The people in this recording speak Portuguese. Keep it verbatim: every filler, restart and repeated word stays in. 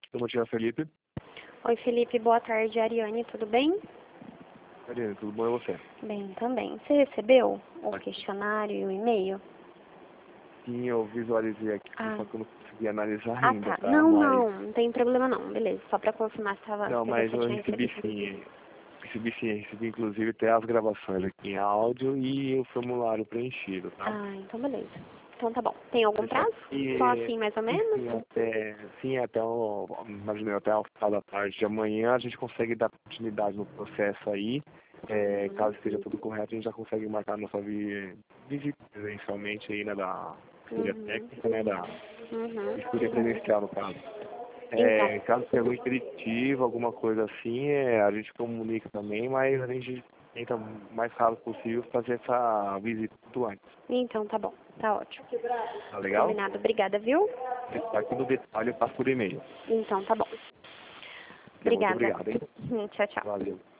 Bom dia, Felipe. Oi, Felipe. Boa tarde, Ariane. Tudo bem? Ariane, tudo bom e você? Bem, também. Você recebeu o Aqui. questionário e o e-mail? Sim, eu visualizei aqui, Ah. só que eu não consegui analisar Ah, ainda, tá. tá? Não, Mas... não. Não tem problema não. Beleza. Só pra confirmar se, tava, Não, se mas você eu tinha recebi recebido. sim. Recebi sim, recebi inclusive até as gravações aqui em áudio e o formulário preenchido, tá? Ah, então beleza. Então tá bom. Tem algum Deixa prazo? aqui, Só assim, mais ou menos? sim, até, sim, até o, imaginei, até o final da tarde de amanhã a gente consegue dar continuidade no processo aí. É, Uhum. caso esteja tudo correto, a gente já consegue marcar a nossa vi, visita presencialmente aí, né, da vistoria Uhum. técnica, né, da Uhum. vistoria presencial, no caso. Então. É, caso tenha algum impeditivo, alguma coisa assim, é, a gente comunica também, mas a gente tenta o mais rápido possível fazer essa visita muito antes. Então tá bom. Tá ótimo. Tá legal? Combinado. Obrigada, viu? Tá aqui no detalhe, eu passo por e-mail. Então tá bom. Ok, muito Obrigada. obrigado, hein? Tchau, tchau. Valeu.